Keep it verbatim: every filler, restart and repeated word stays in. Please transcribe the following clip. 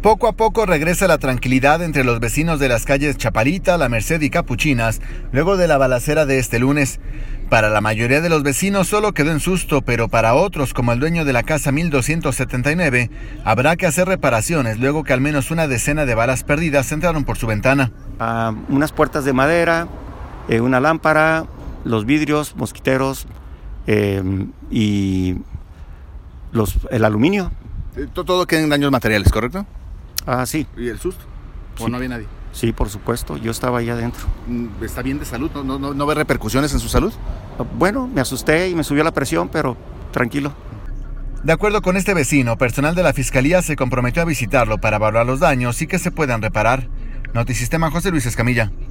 Poco a poco regresa la tranquilidad entre los vecinos de las calles Chapalita, La Merced y Capuchinas, luego de la balacera de este lunes. Para la mayoría de los vecinos solo quedó en susto, pero para otros, como el dueño de la casa mil doscientos setenta y nueve, habrá que hacer reparaciones luego que al menos una decena de balas perdidas entraron por su ventana. Uh, unas puertas de madera, eh, una lámpara, los vidrios, mosquiteros eh, y los, el aluminio. Todo queda en daños materiales, ¿correcto? Ah, sí. ¿Y el susto? ¿O sí. no había nadie? Sí, por supuesto, yo estaba ahí adentro. ¿Está bien de salud? ¿No, no, no ve repercusiones en su salud? Bueno, me asusté y me subió la presión, pero tranquilo. De acuerdo con este vecino, personal de la Fiscalía se comprometió a visitarlo para evaluar los daños y que se puedan reparar. Notisistema, José Luis Escamilla.